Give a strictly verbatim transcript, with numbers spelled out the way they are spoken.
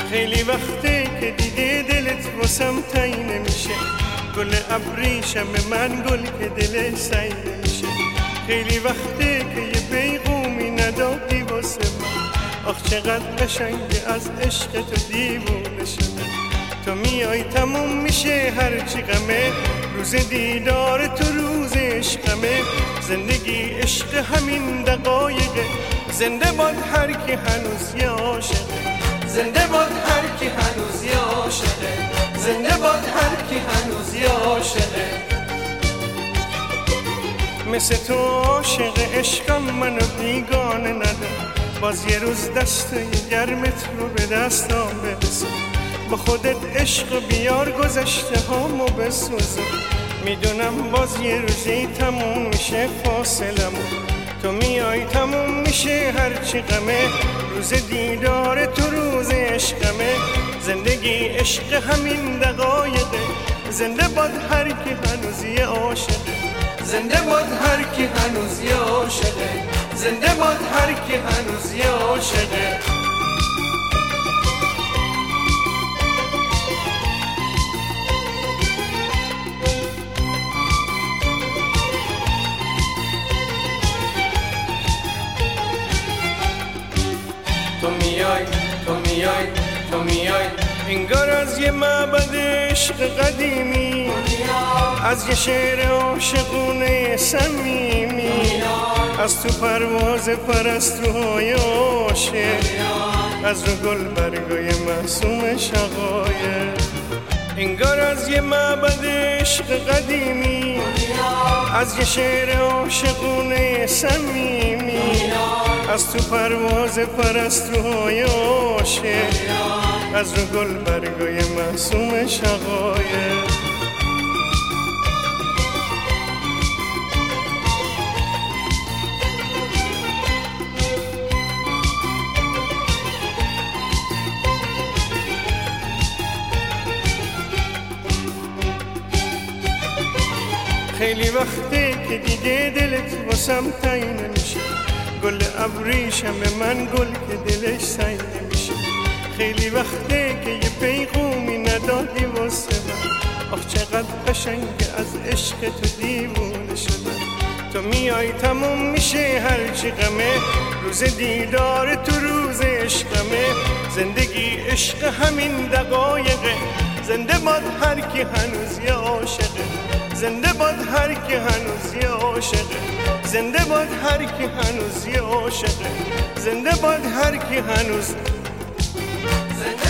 خیلی وقته که دیگه دلت واسم تایی نمیشه، گل ابریشم من گل که دلش سعی نمیشه. خیلی وقته که یه پیغومی ندادی واسه من، آخ چقدر قشنگه از عشق تو دیوونه شدم. تو میای تموم میشه هرچی غمه، روز دیدار تو روز عشقمه. زندگی عشق همین دقایقه، زنده باد هر کی هنوز یه عاشقه. زنده باد هر کی هنوز یه عاشقه. زنده باد هر کی هنوز یه عاشقه. مثل تو عاشق عشقم منو بیگانه ندار، باز یه روز دستای گرمت رو به دستام برسون. با خودت عشق بیار گذشته هامو بسوزون. میدونم باز یه روزی تموم میشه فاصلمون، تو میای تموم میشه هرچی غمه. روز دیدار تو روز عشقمه. زندگی عشق همین دقایقه، زنده باد هر کی هنوز یه عاشقه. زنده باد هر کی هنوز یه عاشقه. زنده باد هر کی هنوز یه عاشقه. تو میای تو میای تو میای انگار از یه معبد عشق قدیمی، از یه شعر عاشقونه صمیمی، از تو پرواز پرستوهای عاشق، از رو گل برگای معصوم شقایق. انگار از یه معبد عشق قدیمی، از یه شعر عاشقونه صمیمی، از تو پرواز پرستوهای عاشق، از رو گل برگای معصوم شقایق. خیلی وقته که دیگه دلت واسم تایی نمیشه، گل ابریشم من گل که دلش سعی نمیشه. خیلی وقته که یه پیغومی ندادی واسه من، آخ چقدر قشنگه از عشق تو دیوونه شدم. تو میای تموم میشه هرچی غمه، روز دیدار تو روز عشقمه. زندگی عشق همین دقایقه، زنده باد هر کی هنوز یه عاشقه. زنده باد هر کی هنوز یه عاشقه. زنده باد هر کی هنوز یه عاشقه. زنده باد هر کی هنوز. زنده